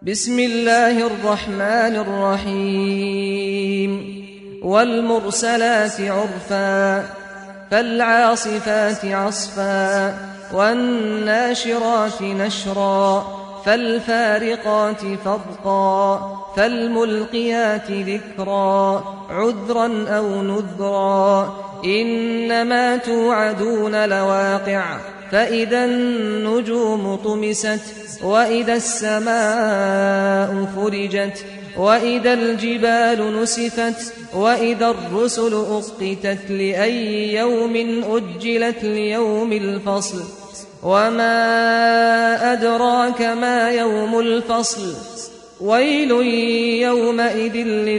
بسم الله الرحمن الرحيم والمرسلات عرفا فالعاصفات عصفا والناشرات نشرا فالفارقات فرقا فالملقيات ذكرا عذرا أو نذرا إنما توعدون لواقع فإذا النجوم طمست وإذا السماء فرجت وإذا الجبال نسفت وإذا الرسل أقتت لأي يوم أجلت ليوم الفصل وما أدراك ما يوم الفصل ويل يومئذ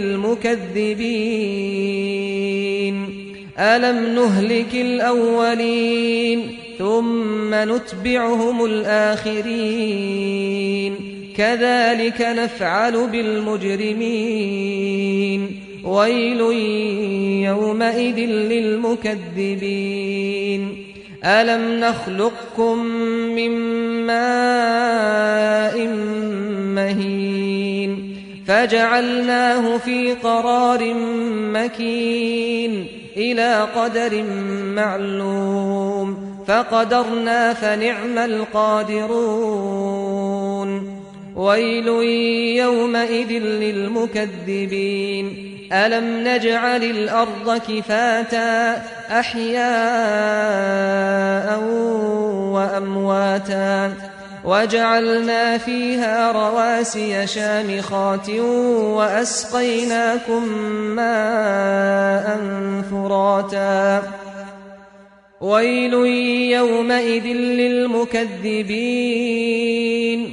للمكذبين ألم نهلك الأولين ثم نتبعهم الآخرين كذلك نفعل بالمجرمين ويل يومئذ للمكذبين ألم نخلقكم من ماء مهين فجعلناه في قرار مكين إلى قدر معلوم فقدرنا فنعم القادرون ويل يومئذ للمكذبين ألم نجعل الأرض كفاتا أحياء وأمواتا وجعلنا فيها رواسي شامخات وأسقيناكم ماء فراتا ويل يومئذ للمكذبين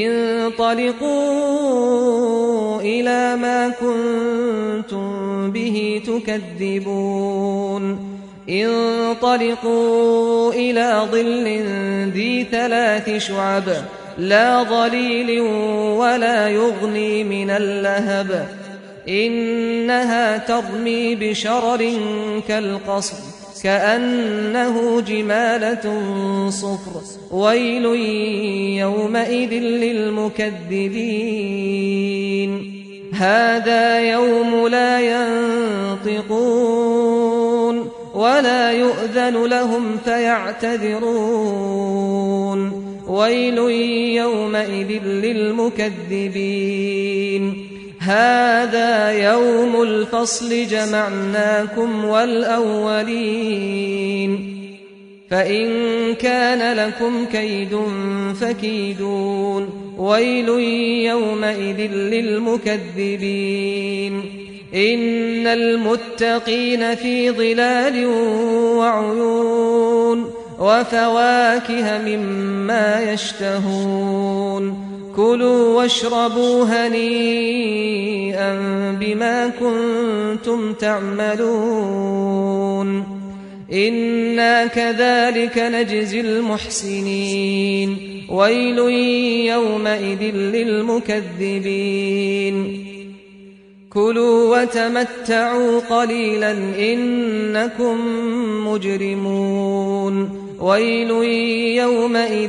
انطلقوا إلى ما كنتم به تكذبون انطلقوا إلى ظل ذي 3 شعب لا ظليل ولا يغني من اللهب إنها ترمي بشرر كالقصر كأنه جمالة صفر ويل يومئذ للمكذبين هذا يوم لا ينطقون ولا يؤذن لهم فيعتذرون ويل يومئذ للمكذبين هذا يوم الفصل جمعناكم والأولين فإن كان لكم كيد فكيدون ويل يومئذ للمكذبين إن المتقين في ظلال وعيون وفواكه مما يشتهون كلوا واشربوا هنيئا بما كنتم تعملون إنا كذلك نجزي المحسنين ويل يومئذ للمكذبين كلوا وتمتعوا قليلا إنكم مجرمون ويل يومئذ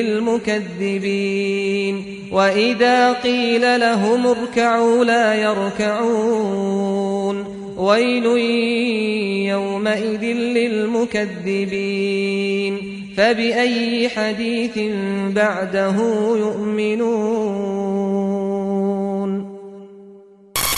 للمكذبين وإذا قيل لهم اركعوا لا يركعون ويل يومئذ للمكذبين فبأي حديث بعده يؤمنون